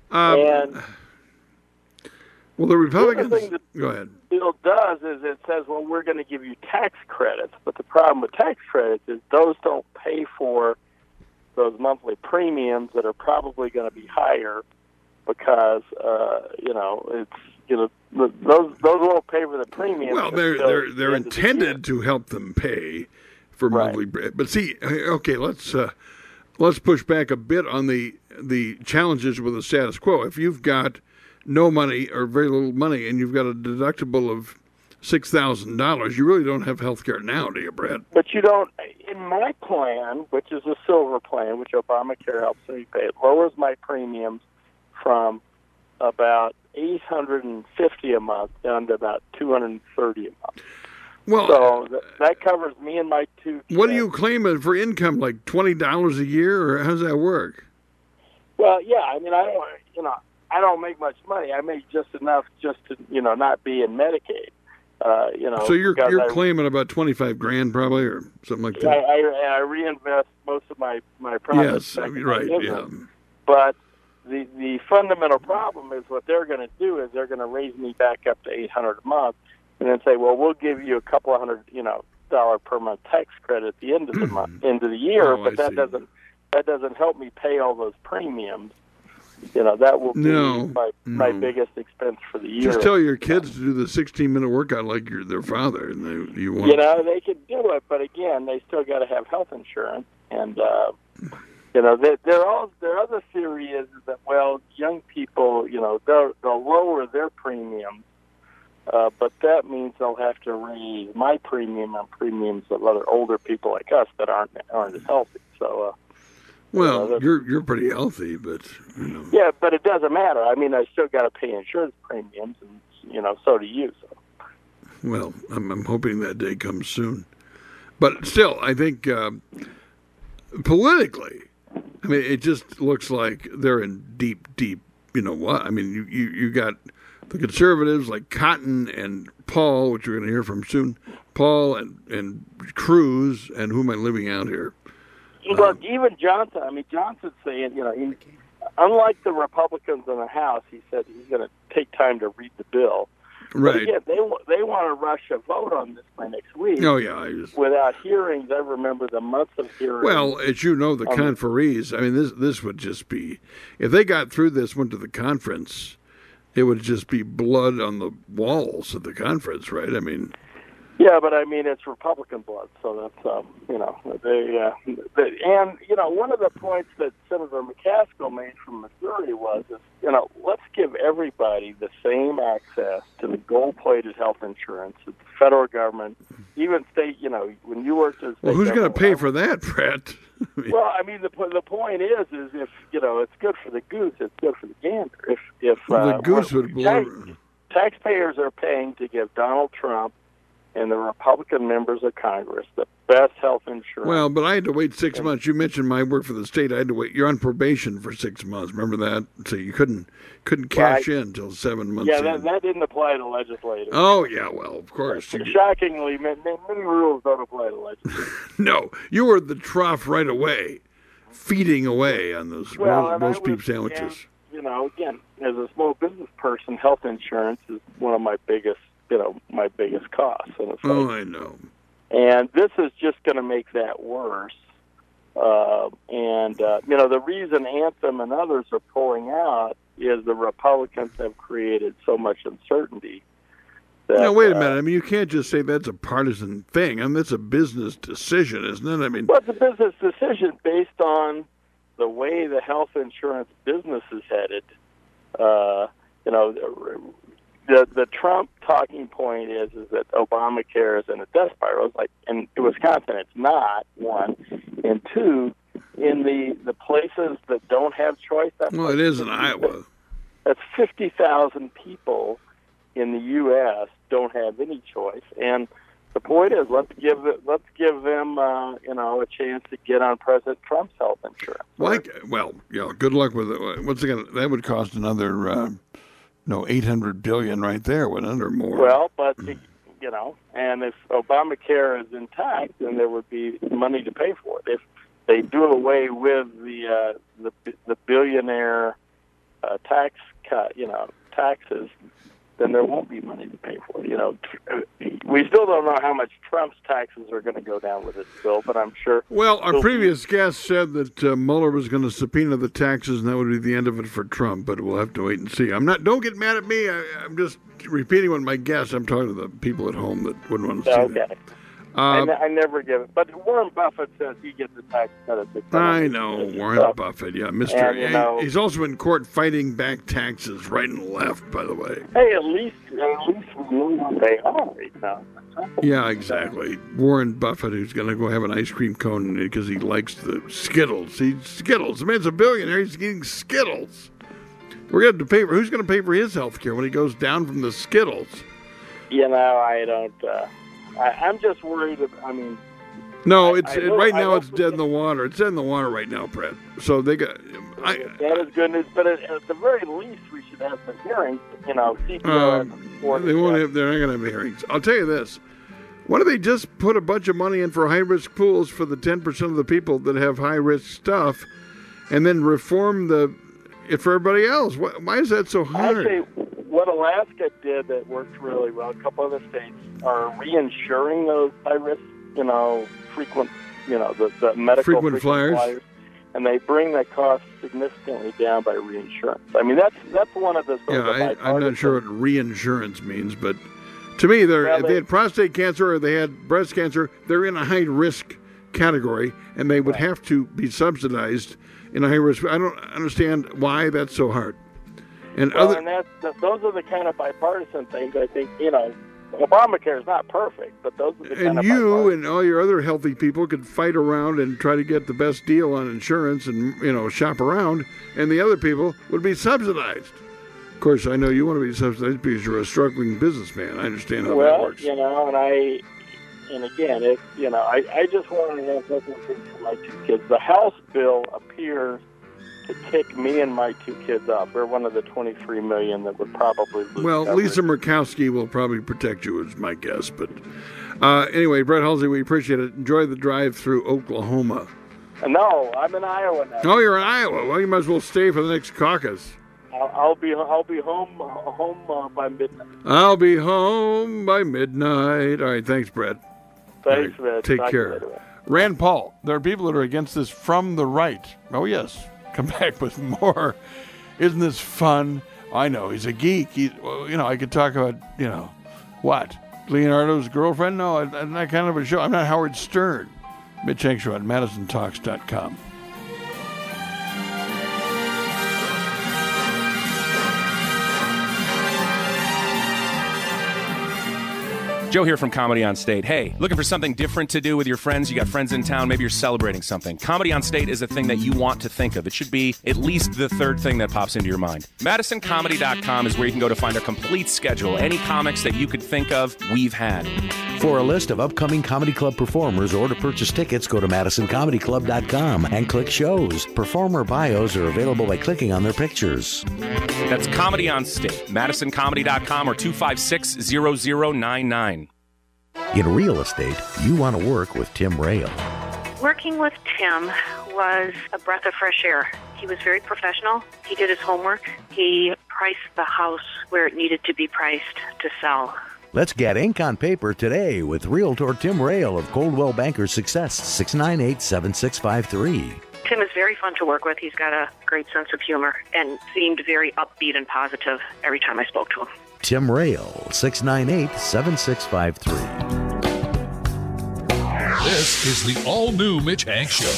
the Republicans. Go ahead. The bill does is it says, well, we're going to give you tax credits, but the problem with tax credits is those don't pay for those monthly premiums that are probably going to be higher because those won't pay for the premiums. Well, they're intended to help them pay for monthly. But see, okay, let's push back a bit on the challenges with the status quo. If you've got no money or very little money, and you've got a deductible of $6,000, you really don't have health care now, do you, Brett? But you don't. In my plan, which is a silver plan, which Obamacare helps me pay, it lowers my premiums from about $850 a month down to about $230 a month. Well, so that covers me and my two kids. What do you claim for income, like $20 a year, or how does that work? Well, yeah, I mean, I don't make much money. I make just enough just to, not be in Medicaid. So you're claiming about $25,000 probably, or something like that. I reinvest most of my profits. Yes, right. Yeah. But the fundamental problem is what they're going to do is they're going to raise me back up to $800 a month, and then say, well, we'll give you a couple of $100 per month tax credit at the end of the month, end of the year. But that doesn't help me pay all those premiums. That will be my biggest expense for the year. Just tell your kids to do the 16-minute workout like you're their father, and they can do it, but again, they still got to have health insurance, and their other theory is that young people, they'll lower their premiums, but that means they'll have to raise my premium on premiums of other older people like us that aren't as healthy. So. Well, you're pretty healthy, but Yeah, but it doesn't matter. I mean, I still got to pay insurance premiums, and so do you. So. Well, I'm hoping that day comes soon, but still, I think politically, I mean, it just looks like they're in deep. You know what? I mean, you got the conservatives like Cotton and Paul, which we're going to hear from soon. Paul and Cruz, and who am I leaving out here? Well, even Johnson. I mean, Johnson's saying, unlike the Republicans in the House, he said he's going to take time to read the bill. Right. But again, they want to rush a vote on this by next week. Oh yeah. Without hearings, I remember the months of hearings. Well, as you know, the conferees. I mean, this would just be, if they got through this, went to the conference, it would just be blood on the walls at the conference, right? I mean. Yeah, but I mean, it's Republican blood, so that's, one of the points that Senator McCaskill made from Missouri was, let's give everybody the same access to the gold-plated health insurance that the federal government, even state, when you worked as well, who's going to pay for that, Brett? Well, I mean, the point is if, it's good for the goose, it's good for the gander. If the goose would blow. Taxpayers are paying to give Donald Trump and the Republican members of Congress the best health insurance. Well, but I had to wait 6 months. You mentioned my work for the state. I had to wait. You're on probation for 6 months. Remember that? So you couldn't cash in until 7 months. Yeah, that didn't apply to legislators. Oh, yeah, well, of course. Shockingly, many rules don't apply to legislators. No, you were the trough right away, feeding away on those roast beef sandwiches. And, again, as a small business person, health insurance is one of my biggest costs. And it's I know. And this is just going to make that worse. The reason Anthem and others are pulling out is the Republicans have created so much uncertainty. Now, wait a minute. I mean, you can't just say that's a partisan thing. I mean, that's a business decision, isn't it? I mean, well, it's a business decision based on the way the health insurance business is headed. The Trump talking point is that Obamacare is in a death spiral. It's like in Wisconsin, it's not, one. And two, in the places that don't have choice. Well, it is in Iowa. That's 50,000 people in the U.S. don't have any choice. And the point is, let's give them a chance to get on President Trump's health insurance. Good luck with it. Once again, that would cost another No, $800 billion right there, went under more. Well, but you know, and if Obamacare is intact, then there would be money to pay for it. If they do away with the billionaire tax cut, taxes, then there won't be money to pay for it. We still don't know how much Trump's taxes are going to go down with this bill, but I'm sure. Well, our previous guest said that Mueller was going to subpoena the taxes, and that would be the end of it for Trump. But we'll have to wait and see. Don't get mad at me. I'm just repeating what my guest. I'm talking to the people at home that wouldn't want to see that. I never give it. But Warren Buffett says he gets the tax cut. I know, Warren Buffett, yeah. He's also in court fighting back taxes right and left, by the way. Hey, at least we know what they are right now. Yeah, exactly. Warren Buffett, who's going to go have an ice cream cone because he likes the Skittles. Skittles. The man's a billionaire. He's eating Skittles. We're going to pay for. Who's going to pay for his health care when he goes down from the Skittles? I don't. I'm just worried. No, right now it's dead in the water. It's dead in the water right now, Brett. So they got. That is good news, but at the very least, we should have some hearings. CPR. They won't have. They're not going to have hearings. I'll tell you this. Why don't they just put a bunch of money in for high-risk pools for the 10% of the people that have high-risk stuff, and then reform it for everybody else? Why is that so hard? Actually, what Alaska did that worked really well, a couple other states are reinsuring those high-risk, frequent, the medical frequent flyers, and they bring the cost significantly down by reinsurance. That's one of the. I'm not sure what reinsurance means, but to me, if they had prostate cancer or they had breast cancer, they're in a high-risk category, and they would have to be subsidized in a high-risk. I don't understand why that's so hard. And those are the kind of bipartisan things. I think Obamacare is not perfect, but those are the kind of bipartisan. And you and all your other healthy people could fight around and try to get the best deal on insurance and shop around, and the other people would be subsidized. Of course, I know you want to be subsidized because you're a struggling businessman. I understand how that works. And again, I just want to have something for my two kids. The House bill appears to kick me and my two kids off. We're one of the 23 million that would probably lose. Well, coverage. Lisa Murkowski will probably protect you, is my guess. But anyway, Brett Halsey, we appreciate it. Enjoy the drive through Oklahoma. No, I'm in Iowa now. Oh, you're in Iowa. Well, you might as well stay for the next caucus. I'll be home by midnight. I'll be home by midnight. All right, thanks, Brett. Thanks, right, man. Take care. Rand Paul. There are people that are against this from the right. Oh, yes. Come back with more. Isn't this fun? I know. He's a geek. I could talk about, what? Leonardo's girlfriend? No, I'm not kind of a show. I'm not Howard Stern. Mitch Hank Show at MadisonTalks.com. Joe here from Comedy on State. Hey, looking for something different to do with your friends? You got friends in town, maybe you're celebrating something. Comedy on State is a thing that you want to think of. It should be at least the third thing that pops into your mind. MadisonComedy.com is where you can go to find a complete schedule. Any comics that you could think of, we've had. For a list of upcoming comedy club performers or to purchase tickets, go to MadisonComedyClub.com and click shows. Performer bios are available by clicking on their pictures. That's Comedy on State. MadisonComedy.com or 256-0099. In real estate, you want to work with Tim Rail. Working with Tim was a breath of fresh air. He was very professional. He did his homework. He priced the house where it needed to be priced to sell. Let's get ink on paper today with Realtor Tim Rail of Coldwell Banker Success, 698-7653. Tim is very fun to work with. He's got a great sense of humor and seemed very upbeat and positive every time I spoke to him. Tim Rail, 698-7653. This is the all-new Mitch Hank Show.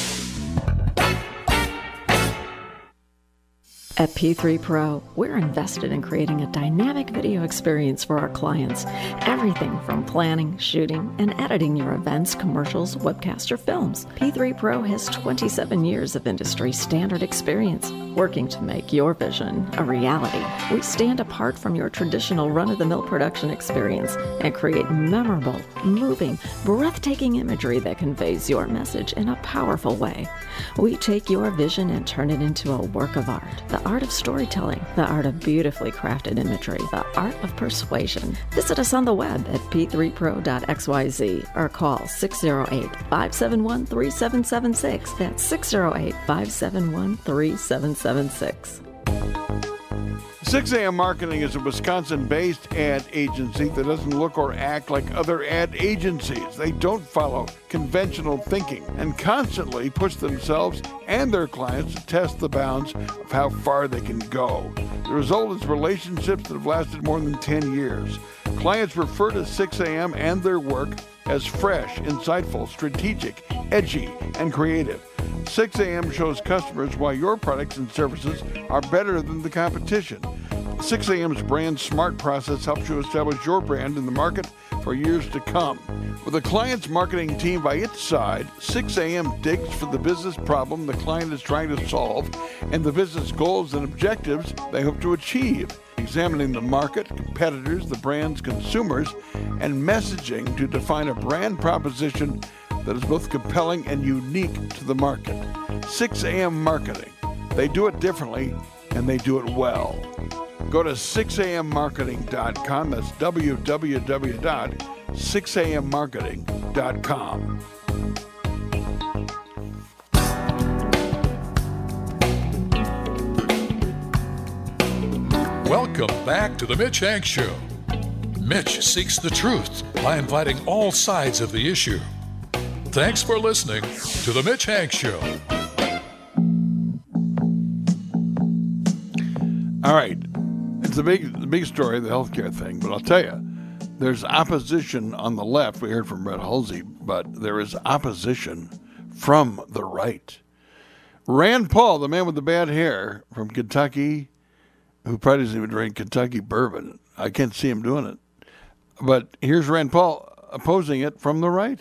At P3 Pro, we're invested in creating a dynamic video experience for our clients. Everything from planning, shooting, and editing your events, commercials, webcasts, or films. P3 Pro has 27 years of industry standard experience, working to make your vision a reality. We stand apart from your traditional run-of-the-mill production experience and create memorable, moving, breathtaking imagery that conveys your message in a powerful way. We take your vision and turn it into a work of art. The the art of storytelling, the art of beautifully crafted imagery, the art of persuasion. Visit us on the web at p3pro.xyz or call 608-571-3776. That's 608-571-3776. 6 a.m. Marketing is a Wisconsin-based ad agency that doesn't look or act like other ad agencies. They don't follow conventional thinking and constantly push themselves and their clients to test the bounds of how far they can go. The result is relationships that have lasted more than 10 years. Clients refer to 6 a.m. and their work as fresh, insightful, strategic, edgy, and creative. 6 a.m. shows customers why your products and services are better than the competition. 6 a.m.'s brand smart process helps you establish your brand in the market for years to come. With a client's marketing team by its side, 6 a.m. digs for the business problem the client is trying to solve and the business goals and objectives they hope to achieve, examining the market, competitors, the brand's consumers, and messaging to define a brand proposition that is both compelling and unique to the market. 6 a.m. Marketing. They do it differently, and they do it well. Go to 6ammarketing.com. That's www.6ammarketing.com. Welcome back to the Mitch Hanks Show. Mitch seeks the truth by inviting all sides of the issue. Thanks for listening to the Mitch Hanks Show. All right. It's the big story, the healthcare thing, but I'll tell you, there's opposition on the left. We heard from Brett Hulsey, but there is opposition from the right. Rand Paul, the man with the bad hair from Kentucky, who probably doesn't even drink Kentucky bourbon. I can't see him doing it. But here's Rand Paul opposing it from the right.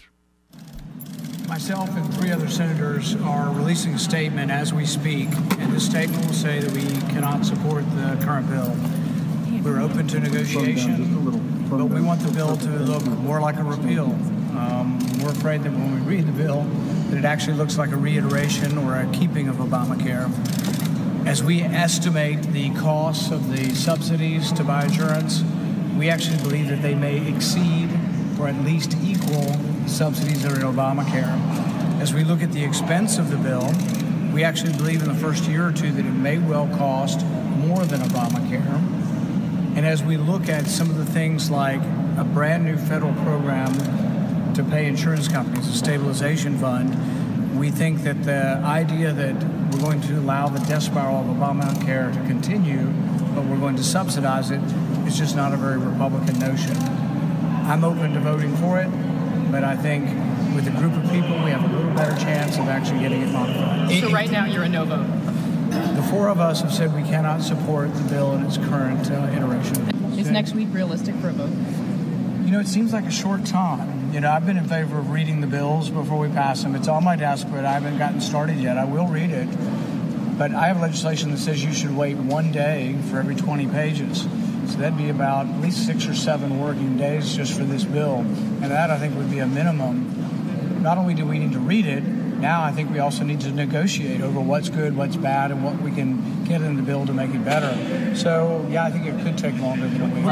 Myself and 3 other senators are releasing a statement as we speak, and this statement will say that we cannot support the current bill. We're open to negotiation, but we want the bill to look more like a repeal. We're afraid that when we read the bill, that it actually looks like a reiteration or a keeping of Obamacare. As we estimate the costs of the subsidies to buy insurance, we actually believe that they may exceed or at least equal subsidies that are in Obamacare. As we look at the expense of the bill, we actually believe in the first year or two that it may well cost more than Obamacare. And as we look at some of the things like a brand new federal program to pay insurance companies, a stabilization fund, we think that the idea that we're going to allow the death spiral of Obamacare to continue, but we're going to subsidize it, is just not a very Republican notion. I'm open to voting for it, but I think with a group of people, we have a little better chance of actually getting it modified. So right now, you're a no vote. The 4 of us have said we cannot support the bill in its current iteration. Is next week realistic for a vote? You know, it seems like a short time. You know, I've been in favor of reading the bills before we pass them. It's on my desk, but I haven't gotten started yet. I will read it. But I have legislation that says you should wait 1 day for every 20 pages. So that'd be about at least 6 or 7 working days just for this bill. And that, I think, would be a minimum. Not only do we need to read it, now I think we also need to negotiate over what's good, what's bad, and what we can get in the bill to make it better. So, yeah, I think it could take longer than a week.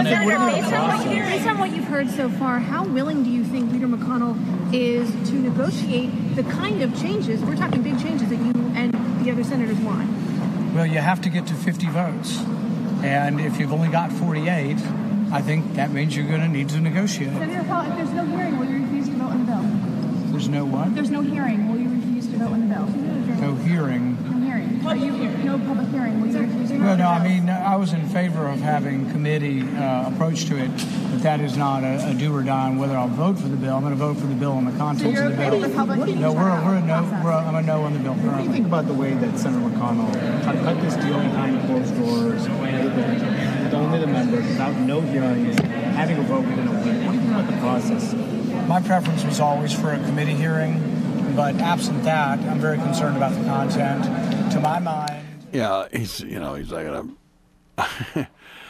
Based on what you've heard so far, how willing do you think Leader McConnell is to negotiate the kind of changes, we're talking big changes, that you and the other senators want? Well, you have to get to 50 votes. And if you've only got 48, I think that means you're going to need to negotiate. Senator Paul, if there's no hearing, will you refuse to vote on the bill? There's no what? If there's no hearing, will you refuse to vote on the bill? No hearing. No hearing. Are you no public hearing? Will you refuse to vote? Well, no, I mean, I was in favor of having committee approach to it, but that is not a do or die on whether I'll vote for the bill. I'm going to vote for the bill on the contents of the bill. No, I'm a no on the bill. What do you think about the way that Senator McConnell cut this deal behind closed doors, with only the members, without no hearings, having a vote within a week? What do you think about the process? My preference was always for a committee hearing, but absent that, I'm very concerned about the content. To my mind... Yeah, he's not going to...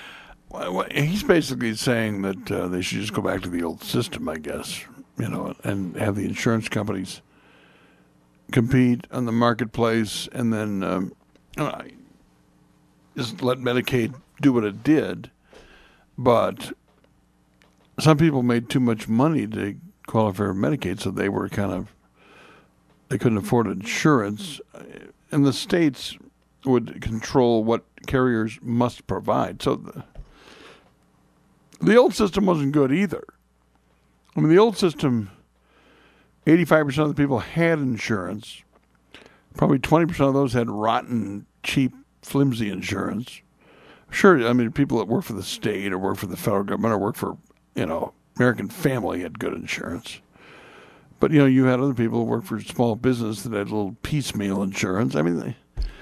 He's basically saying that they should just go back to the old system, I guess, and have the insurance companies compete on the marketplace, and then just let Medicaid do what it did, but some people made too much money to qualify for Medicaid, so they couldn't afford insurance, and the states would control what carriers must provide. So the old system wasn't good either. I mean, the old system, 85% of the people had insurance. Probably 20% of those had rotten, cheap, flimsy insurance. Sure, I mean, people that work for the state or work for the federal government or work for, American Family had good insurance. But, you had other people who worked for small business that had a little piecemeal insurance. I mean,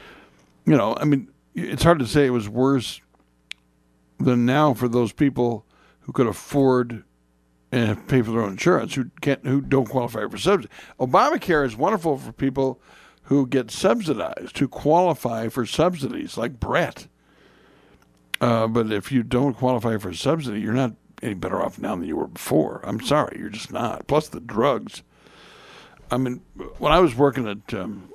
it's hard to say it was worse than now for those people who could afford and pay for their own insurance, who don't qualify for subsidy. Obamacare is wonderful for people who get subsidized, who qualify for subsidies, like Brett. But if you don't qualify for a subsidy, you're not any better off now than you were before. I'm sorry, you're just not. Plus the drugs. I mean, when I was working at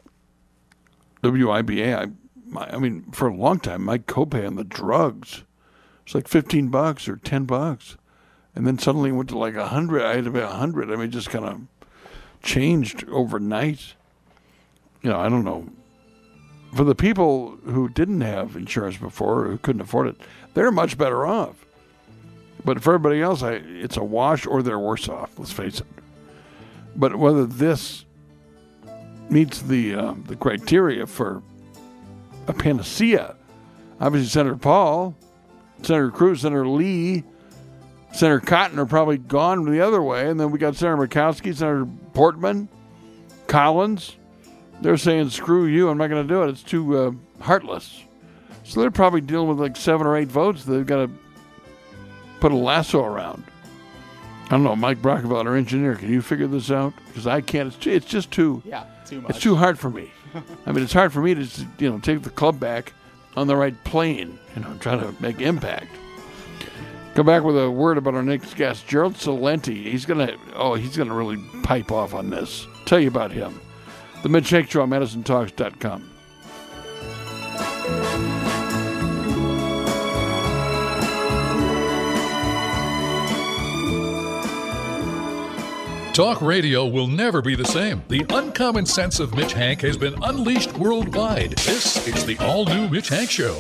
WIBA, for a long time, my copay on the drugs was like $15 or $10. And then suddenly it went to like $100. I had to pay $100. I mean, it just kind of changed overnight. I don't know. For the people who didn't have insurance before, or who couldn't afford it, they're much better off. But for everybody else, it's a wash, or they're worse off, let's face it. But whether this meets the criteria for a panacea, obviously Senator Paul, Senator Cruz, Senator Lee, Senator Cotton are probably gone the other way, and then we got Senator Murkowski, Senator Portman, Collins. They're saying, screw you, I'm not going to do it. It's too heartless. So they're probably dealing with like 7 or 8 votes they've got to put a lasso around. I don't know, Mike Brockefeller, our engineer, can you figure this out? Because I can't. It's just too much. It's too hard for me. I mean, it's hard for me to take the club back on the right plane, try to make impact. Come back with a word about our next guest, Gerald Celente. He's gonna really pipe off on this. Tell you about him. The Mitch Hank Show on MadisonTalks.com. Talk radio will never be the same. The uncommon sense of Mitch Hank has been unleashed worldwide. This is the all-new Mitch Hank Show.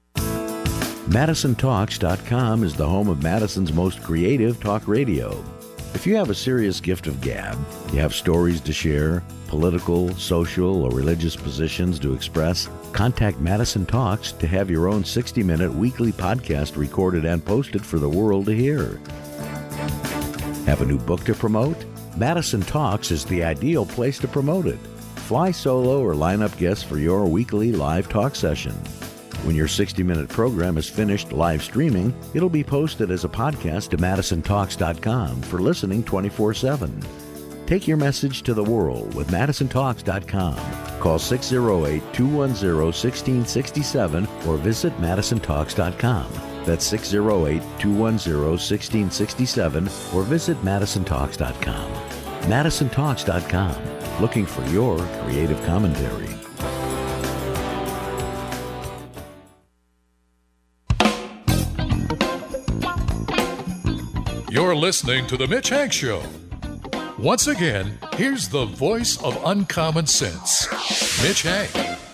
MadisonTalks.com is the home of Madison's most creative talk radio. If you have a serious gift of gab, you have stories to share, political, social, or religious positions to express, contact Madison Talks to have your own 60-minute weekly podcast recorded and posted for the world to hear. Have a new book to promote? Madison Talks is the ideal place to promote it. Fly solo or line up guests for your weekly live talk session. When your 60-minute program is finished live streaming, it'll be posted as a podcast to MadisonTalks.com for listening 24/7. Take your message to the world with MadisonTalks.com. Call 608-210-1667 or visit MadisonTalks.com. That's 608-210-1667 or visit MadisonTalks.com. MadisonTalks.com. Looking for your creative commentary. You're listening to The Mitch Hank Show. Once again, here's the voice of uncommon sense, Mitch Hank.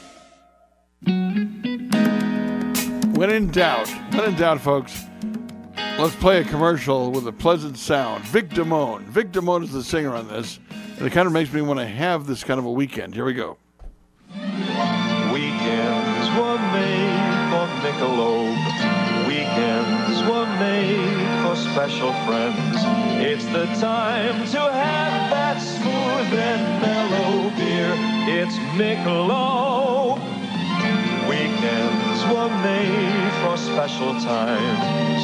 When in doubt, folks, let's play a commercial with a pleasant sound. Vic Damone. Vic Damone is the singer on this, and it kind of makes me want to have this kind of a weekend. Here we go. Weekends were made for Michelob. Weekends were made for special friends. It's the time to have that smooth and mellow beer. It's Michelob. Weekends were made for special times.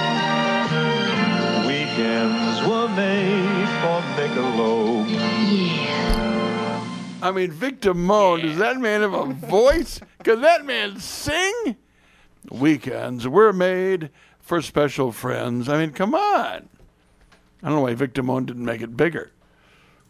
Weekends were made for Michelob. Yeah. I mean, Vic Damone, does that man have a voice? Could that man sing? Weekends were made for special friends. I mean, come on. I don't know why Vic Damone didn't make it bigger.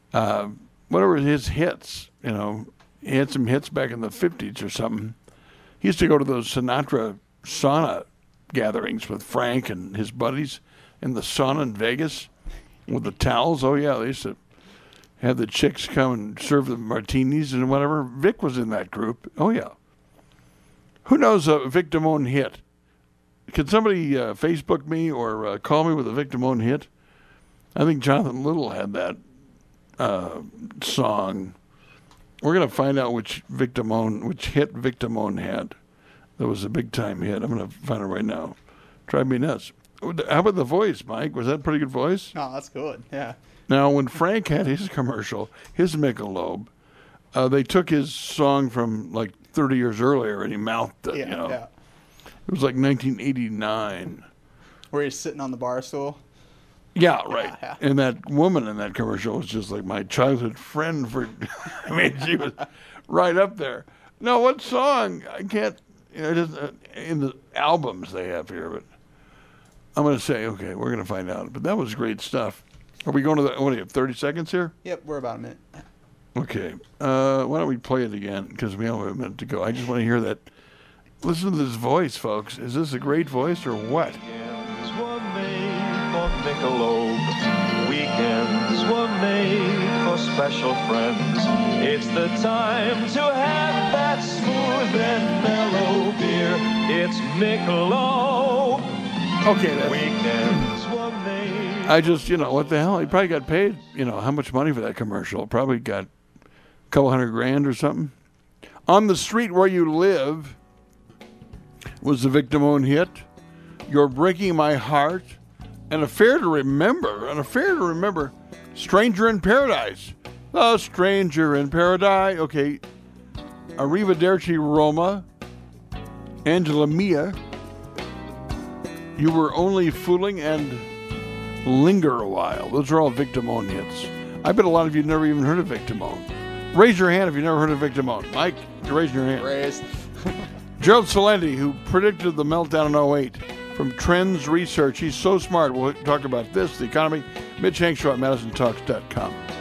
Whatever his hits, he had some hits back in the 50s or something. He used to go to those Sinatra sauna gatherings with Frank and his buddies in the sauna in Vegas with the towels. Oh, yeah, they used to have the chicks come and serve the martinis and whatever. Vic was in that group. Oh, yeah. Who knows a Vic Damone hit? Can somebody Facebook me or call me with a Vic Damone hit? I think Jonathan Little had that song. We're going to find out which hit Vic Damone had. That was a big-time hit. I'm going to find it right now. Drive me nuts. How about the voice, Mike? Was that a pretty good voice? Oh, that's good, yeah. Now, when Frank had his commercial, his Michelob, they took his song from like 30 years earlier and he mouthed it, Yeah. It was like 1989. Where he's sitting on the bar stool? Yeah, right. Yeah. And that woman in that commercial was just like my childhood friend for, I mean, she was right up there. No, what song? I can't, it isn't in the albums they have here, but I'm going to say, okay, we're going to find out. But that was great stuff. Are we going to what do you have, 30 seconds here? Yep, we're about a minute. Okay. Why don't we play it again? Because we only have a minute to go. I just want to hear that. Listen to this voice, folks. Is this a great voice or what? Weekends were made for Michelob. Weekends were made for special friends. It's the time to have that smooth and mellow beer. It's Michelob. Okay, that's... Weekends were made. I just, what the hell? He probably got paid, how much money for that commercial? Probably got a couple $100,000 or something. On the Street Where You Live was the Vic Damone hit. You're Breaking My Heart. An Affair to Remember. Stranger in Paradise. A Stranger in Paradise. Okay. Arrivederci Roma. Angela Mia. You Were Only Fooling and Linger a While. Those are all Vic Damone hits. I bet a lot of you never even heard of Vic Damone. Raise your hand if you never heard of Vic Damone. Mike, you're raising your hand. Raised. Gerald Celente, who predicted the meltdown in 2008 from Trends Research. He's so smart. We'll talk about this, the economy. Mitch Hank Show at MadisonTalks.com.